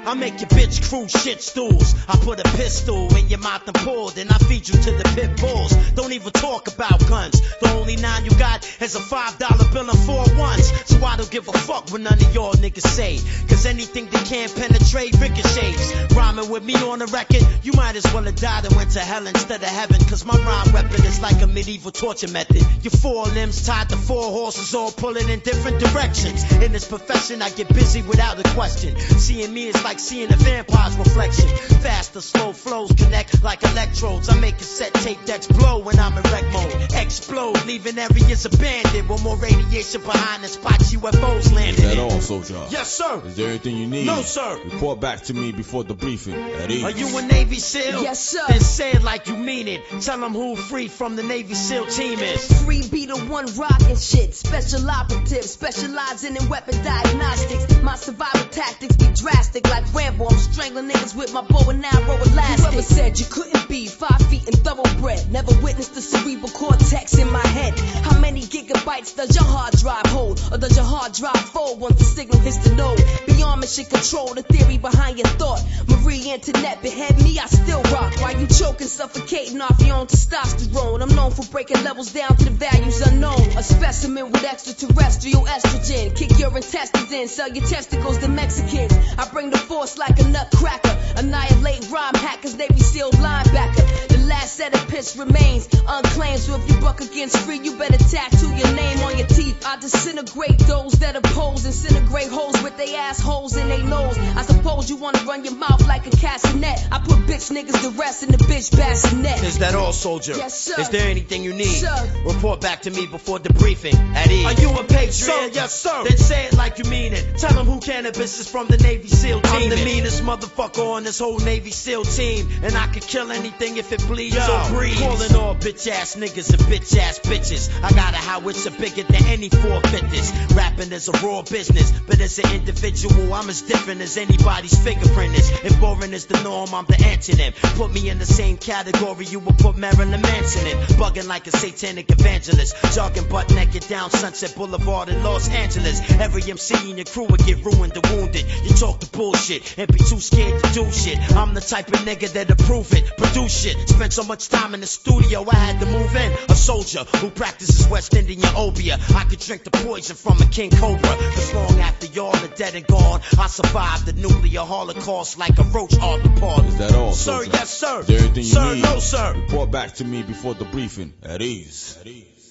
I make your bitch crew shit stools. I put a pistol in your mouth and pull, then I feed you to the pit bulls. Don't even talk about guns. The only 9 you got is a $5 bill and 4 ones. So I don't give a fuck what none of y'all niggas say. Cause anything that can't penetrate ricochets. Rhyming with me on the record, you might as well have died and went to hell instead of heaven. Cause my rhyme weapon is like a medieval torture method. Your 4 limbs tied to 4 horses all pulling in different directions. In this profession I get busy without a question. Seeing me is like seeing a vampire's reflection. Faster, slow flows connect like electrodes. I make cassette tape decks blow when I'm in wreck mode. Explode, leaving areas abandoned with more radiation behind the spots UFOs landed. Is that all, soldier? Yes, sir. Is there anything you need? No, sir. Report back to me before the briefing. At ease. Are you a Navy SEAL? Yes, sir. Then say it like you mean it. Tell them who free from the Navy SEAL team is. Free be the one rockin' shit. Special operative, specializing in weapon diagnostics. My survival tactics be drastic like Rambo. I'm strangling niggas with my bow and arrow elastic. Whoever said you couldn't be 5 feet and thoroughbred? Never witnessed the cerebral cortex in my head. How many gigabytes does your hard drive hold? Or does your hard drive fold once the signal hits the node? Beyond mission control, the theory behind your thought. Marie Antoinette behead me, I still rock. While you choking, suffocating off your own testosterone. I'm known for breaking levels down to the values unknown. A specimen with extraterrestrial estrogen. Kick your intestines in, sell your testicles to Mexicans. I bring the force like a nutcracker. Annihilate rhyme hackers, Navy SEAL linebacker. The last set of piss remains unclaimed. So if you buck against free, you better tattoo your name on your teeth. I disintegrate those that oppose. Incinerate holes with they assholes in they nose. I suppose you wanna run your mouth like a castanet. I put bitch niggas to rest in the bitch bassinet. Is that all, soldier? Yes, sir. Is there anything you need? Sir. Report back to me before the briefing. At ease. Are you a patriot? Sir, yes, sir. Then say it like you mean it. Tell them who cannabis is from the Navy SEAL team. I'm the meanest motherfucker on this whole Navy SEAL team. And I could kill anything if it bleeds or breathes. Calling all bitch ass niggas and bitch ass bitches. I got a howitzer bigger than any 450s. Rapping is a raw business, but as an individual, I'm as different as anybody's fingerprint is. If boring is the norm, I'm the antonym. Put me in the same category you would put Marilyn Manson in. Bugging like a satanic evangelist. Jogging butt naked down Sunset Boulevard in Los Angeles. Every MC in your crew would get ruined or wounded. You talk the bullshit and be too scared to do shit. I'm the type of nigga that'll prove it, produce shit. Spent so much time in the studio, I had to move in. A soldier who practices West Indian obeah. I could drink the poison from a king cobra. Cause long after y'all are dead and gone, I survived the nuclear holocaust like a roach arthropod. Is that all, Sir, soldier? yes, sir. Is there anything you Sir, need? no, sir. Report back to me before the briefing. At ease. At ease.